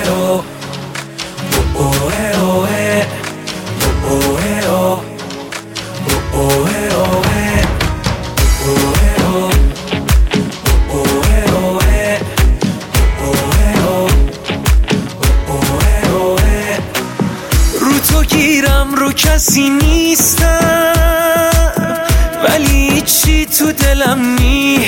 رو تو گیرم رو کسی نیستم ولی چی تو دلم نی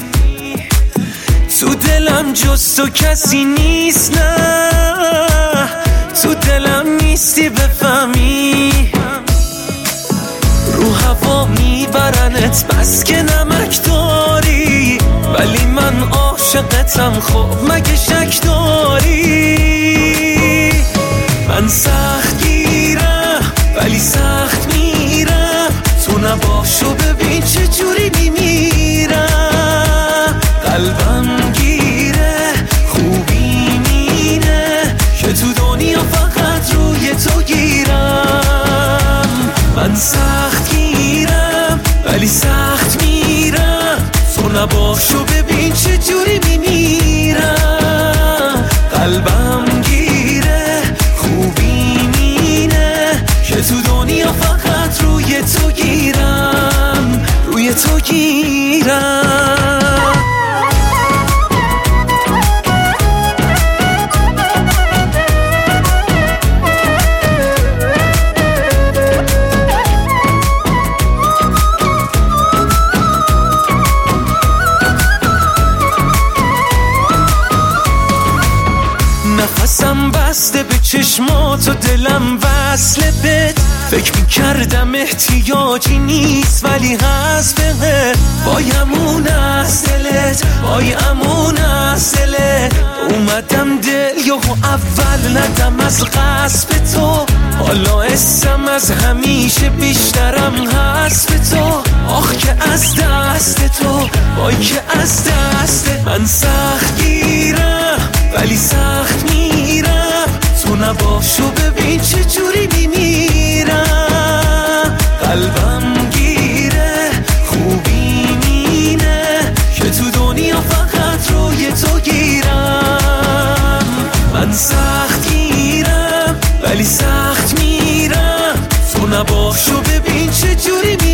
تو دلم جز تو کسی نیست نه تو دلم نیستی بفهمی رو هوا میبرنت بس که نمک داری ولی من عاشقتم خب مگه شک داری من سخت گیرم ولی سخت میرم تو نباشو ببین چه جوری میمیرم قلبم گیره خوبی مینه که تو دنیا فقط روی تو گیرم من سخت گیرم ولی سخت میرم تو نباشو ببین چه جوری میمیرم قلبم گیره خوبی مینه که تو دنیا فقط روی تو گیرم روی تو گیرم نفسم بسته به چشمات و دلم وصله بهت فکر میکردم احتیاجی نیست ولی هست بهت بایمون از دلت بایمون از دلت اومدم دل یهو اول ندم از قصب تو حالا اسم از همیشه بیشترم هست به تو آخ که از دست تو وای که از دست من سخت گیرم ولی سخت میرم تو نباشو ببین چه جوری میمیرم قلبم گیره خوبی مینه که تو دنیا فقط روی تو گیرم من سخت گیرم ولی سخت میرم تو نباشو ببین چه جوری